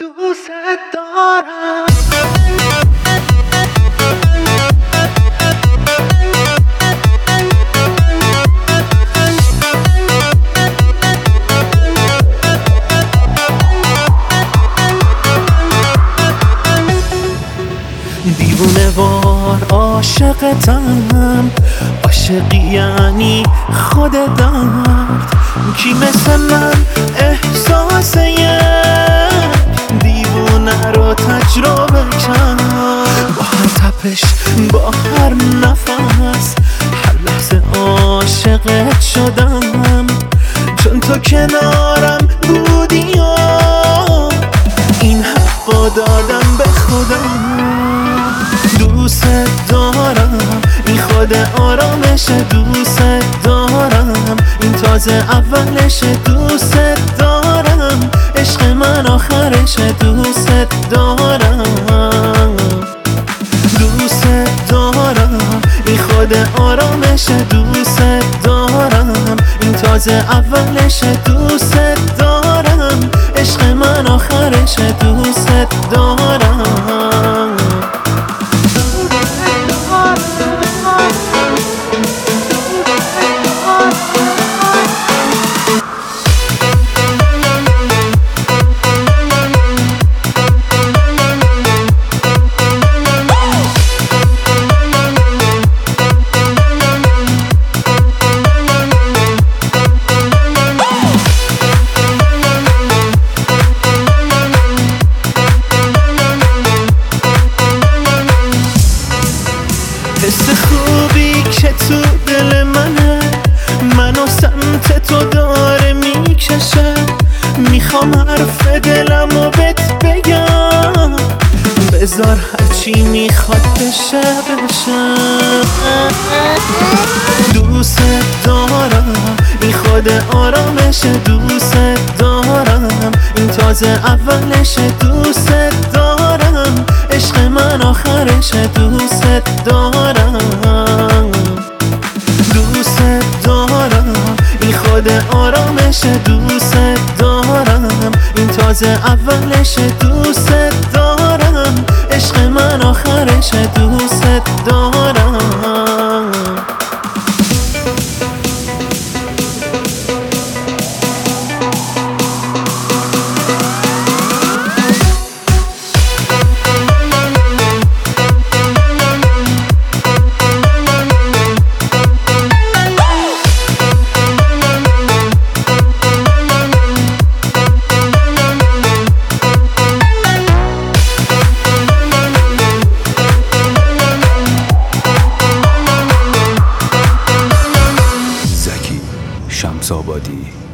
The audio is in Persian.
دوست دارم. دیوونه وار عاشقتم، عاشقی یعنی خود درد. کی مثل من احساس یک دیوونه رو تجربه کرد؟ با هر تپش، با هر نفس، هر لحظه عاشقت شدم، چون تو کنارم بودی و این حقو دادم به خودم. دوست دارم، این خود آرامش، دوست دارم، این تازه اولش، دوست دارم، عشق من آخرش، دوست دارم. دوست دارم، این خود آرامش، دوست دارم، این تازه اولش، دوست دارم، عشق من آخرش، دوست دارم. حس خوبی که تو دل منو سمت تو داره میکشه. میخوام حرف دلمو بهت بگم، بذار هرچی میخواد بشه بشه. دوست دارم، این خود آرامش، دوست دارم، این تازه اولش، دوست دارم، عشق من آخرش، دوست دارم. دوست دارم، این خود آرامش، دوست دارم، این تازه اولش، دوست دارم، عشق من آخرش، دوست دارم. شمس آبادی